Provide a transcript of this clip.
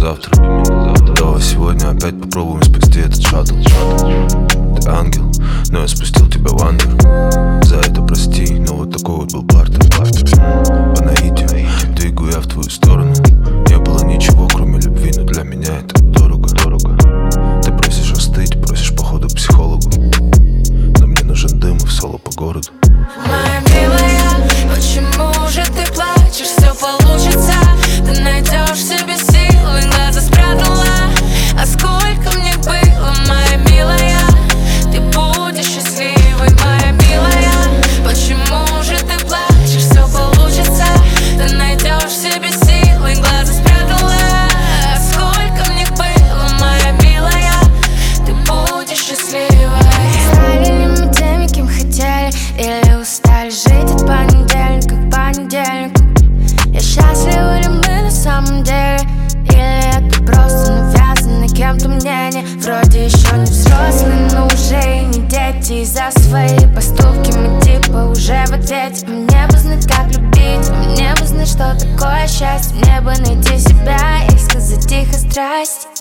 завтра. Давай сегодня опять попробуем спасти этот шаттл. Ты ангел, но я спустил тебя в ангел. За это прости, но вот такой вот был бартер. По наитию двигаю я в твою сторону. Не было ничего, кроме любви, но для меня это дорого. Ты просишь остыть, просишь походу к психологу, но мне нужен дым и в соло по городу. Моя милая, почему же ты плачешь? Все получится, ты найдешь в себе силы, глаза спрятала. А сколько мне было, моя милая, ты будешь счастливой, моя милая. Почему же ты плачешь? Все получится, ты найдешь в себе силы, глаза спрятала. А сколько мне было, моя милая, ты будешь счастливой. Стали ли мы теми, кем хотели, или устали жить от понедельника к понедельнику? Я счастлива ли мы на самом деле, или это просто навязано кем-то мнение? Вроде еще не взрослые, но уже и не дети. За свои поступки мы типа уже в ответе. Мне бы знать, как любить, мне бы знать, что такое счастье. Мне бы найти себя и сказать тихо здрасте.